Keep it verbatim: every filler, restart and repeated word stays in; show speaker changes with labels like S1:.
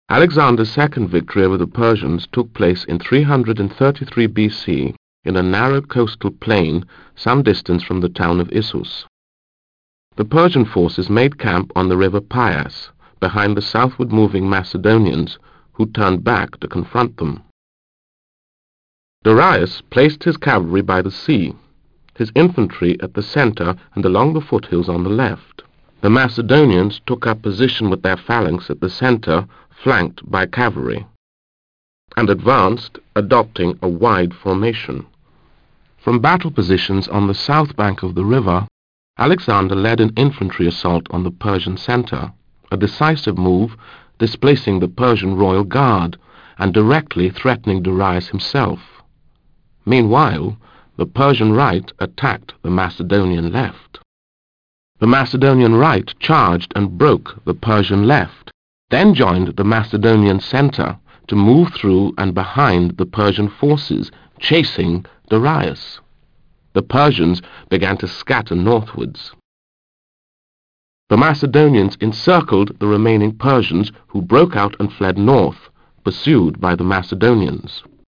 S1: Alexander's second victory over the Persians took place in three hundred thirty-three B C in a narrow coastal plain some distance from the town of Issus. The Persian forces made camp on the river Pias, behind the southward moving Macedonians, who turned back to confront them. Darius placed his cavalry by the sea, his infantry at the center and along the foothills on the left. The Macedonians took up position with their phalanx at the center, flanked by cavalry, and advanced, adopting a wide formation. From battle positions on the south bank of the river, Alexander led an infantry assault on the Persian center, a decisive move displacing the Persian royal guard and directly threatening Darius himself. Meanwhile, the Persian right attacked the Macedonian left. The Macedonian right charged and broke the Persian left, then joined the Macedonian center to move through and behind the Persian forces, chasing Darius. The Persians began to scatter northwards. The Macedonians encircled the remaining Persians, who broke out and fled north, pursued by the Macedonians.